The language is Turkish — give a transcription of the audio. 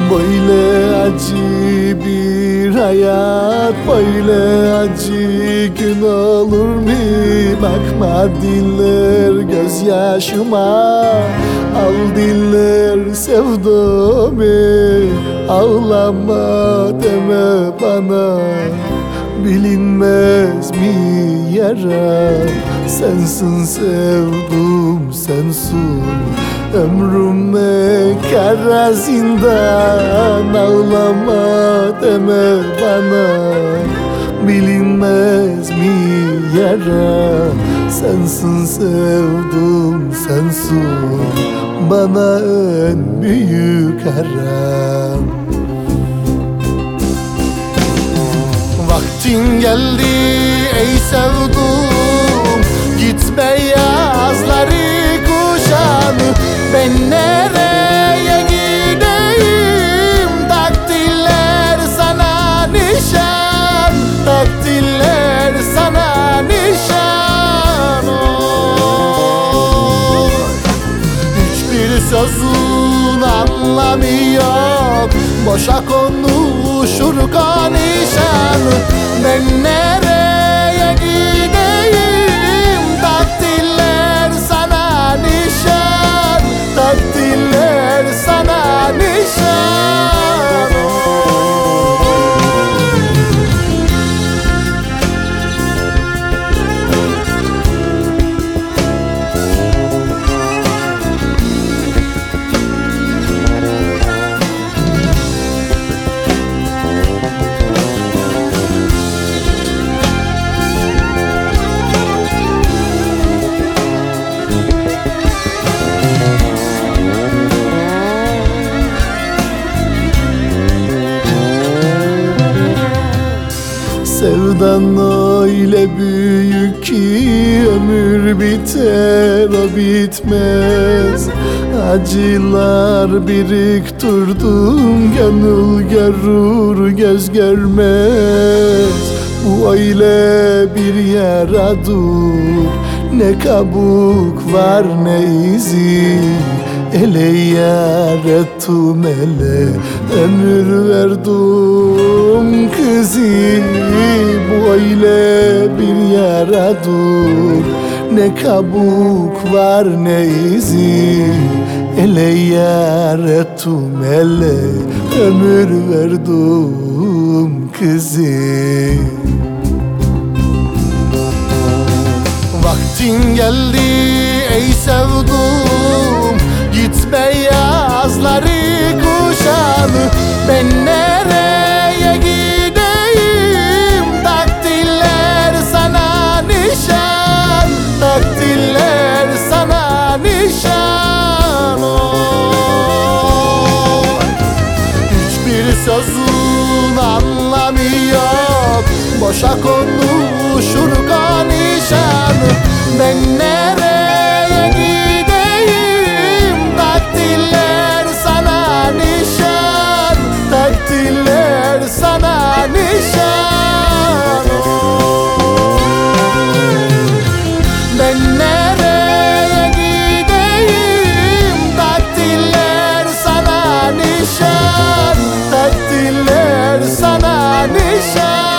Böyle acı bir hayat, böyle acı gün olur mu? Bakma diller gözyaşıma, al diller sevdamı. Ağlama deme bana, bilinmez mi yara? Sensin sevdum, sensin ömrüme kara zindan. Ağlama deme bana, bilinmez mi yara? Sensin sevdum, sensin bana en büyük haram. Vaktin geldi ey sevdum, gitme yazları kuşan. Ben nereye gideyim? Takdirler sana nişan, takdirler sana nişan. Oy. Hiçbir sözün anlamı yok, boşa konuşur konuşan. Ben nereye gideyim? Takdirler sana nişan, takdirler sana nişan. Sevdan öyle büyük ki ömür biter o bitmez. Acılar biriktirdim, gönül görür göz görmez. Bu öyle bir yaradır, ne kabuk var ne izi. Ele yar ettim ele, ömür verdim kızı. Bu öyle bir yaradır, ne kabuk var ne izi. Ele yar ettim ele, ömür verdim kızı. Vaktin geldi ey sevdum, gitme yazları kuşan. Ben nereye gideyim? Takdirler sana nişan, takdirler sana nişan. Oy. Hiçbir sözün anlamı yok, boşa konuşur konuşan. Ben nereye gideyim? Takdirler sana nişan, takdirler sana nişan. Ben nereye gideyim? Takdirler sana nişan, takdirler sana nişan.